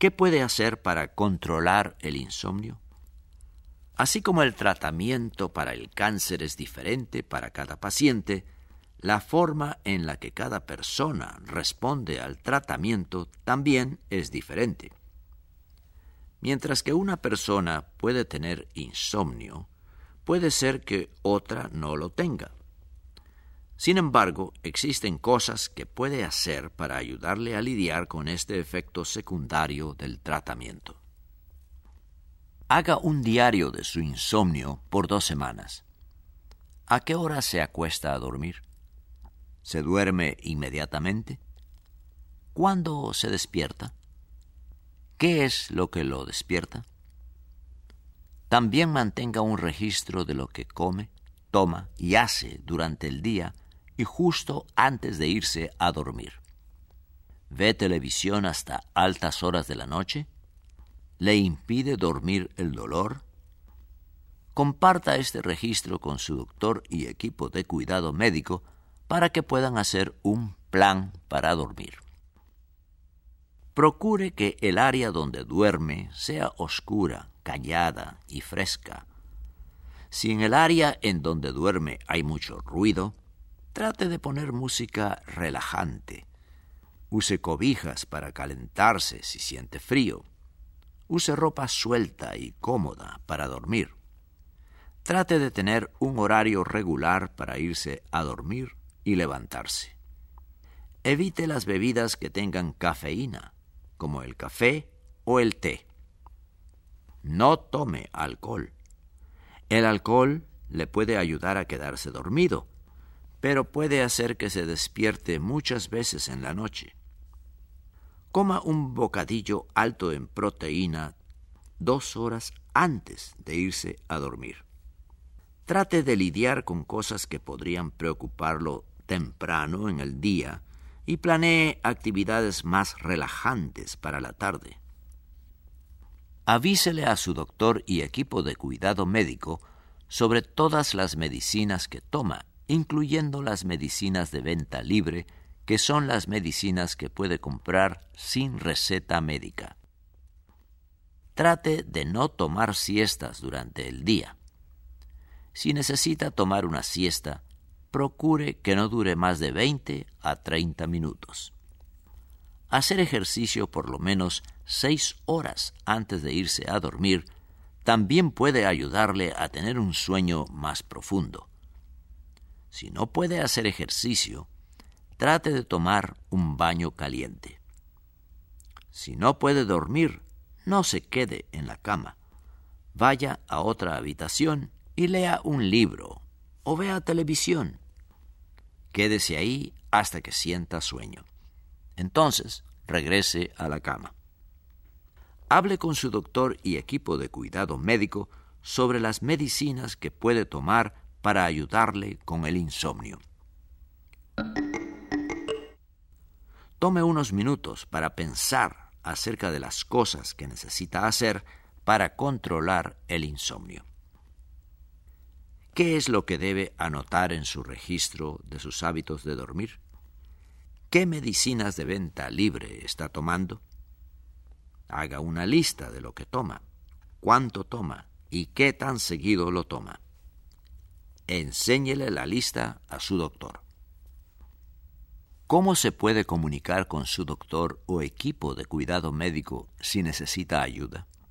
¿Qué puede hacer para controlar el insomnio? Así como el tratamiento para el cáncer es diferente para cada paciente, la forma en la que cada persona responde al tratamiento también es diferente. Mientras que una persona puede tener insomnio, puede ser que otra no lo tenga. Sin embargo, existen cosas que puede hacer para ayudarle a lidiar con este efecto secundario del tratamiento. Haga un diario de su insomnio por 2 semanas. ¿A qué hora se acuesta a dormir? ¿Se duerme inmediatamente? ¿Cuándo se despierta? ¿Qué es lo que lo despierta? También mantenga un registro de lo que come, toma y hace durante el día y justo antes de irse a dormir. ¿Ve televisión hasta altas horas de la noche? ¿Le impide dormir el dolor? Comparta este registro con su doctor y equipo de cuidado médico para que puedan hacer un plan para dormir. Procure que el área donde duerme sea oscura, callada y fresca. Si en el área en donde duerme hay mucho ruido, trate de poner música relajante. Use cobijas para calentarse si siente frío. Use ropa suelta y cómoda para dormir. Trate de tener un horario regular para irse a dormir y levantarse. Evite las bebidas que tengan cafeína, como el café o el té. No tome alcohol. El alcohol le puede ayudar a quedarse dormido, pero puede hacer que se despierte muchas veces en la noche. Coma un bocadillo alto en proteína 2 horas antes de irse a dormir. Trate de lidiar con cosas que podrían preocuparlo temprano en el día y planee actividades más relajantes para la tarde. Avísele a su doctor y equipo de cuidado médico sobre todas las medicinas que toma, incluyendo las medicinas de venta libre, que son las medicinas que puede comprar sin receta médica. Trate de no tomar siestas durante el día. Si necesita tomar una siesta, procure que no dure más de 20 a 30 minutos. Hacer ejercicio por lo menos 6 horas antes de irse a dormir también puede ayudarle a tener un sueño más profundo. Si no puede hacer ejercicio, trate de tomar un baño caliente. Si no puede dormir, no se quede en la cama. Vaya a otra habitación y lea un libro o vea televisión. Quédese ahí hasta que sienta sueño. Entonces, regrese a la cama. Hable con su doctor y equipo de cuidado médico sobre las medicinas que puede tomar para ayudarle con el insomnio. Tome unos minutos para pensar acerca de las cosas que necesita hacer para controlar el insomnio. ¿Qué es lo que debe anotar en su registro de sus hábitos de dormir? ¿Qué medicinas de venta libre está tomando? Haga una lista de lo que toma, cuánto toma y qué tan seguido lo toma. Enséñele la lista a su doctor. ¿Cómo se puede comunicar con su doctor o equipo de cuidado médico si necesita ayuda?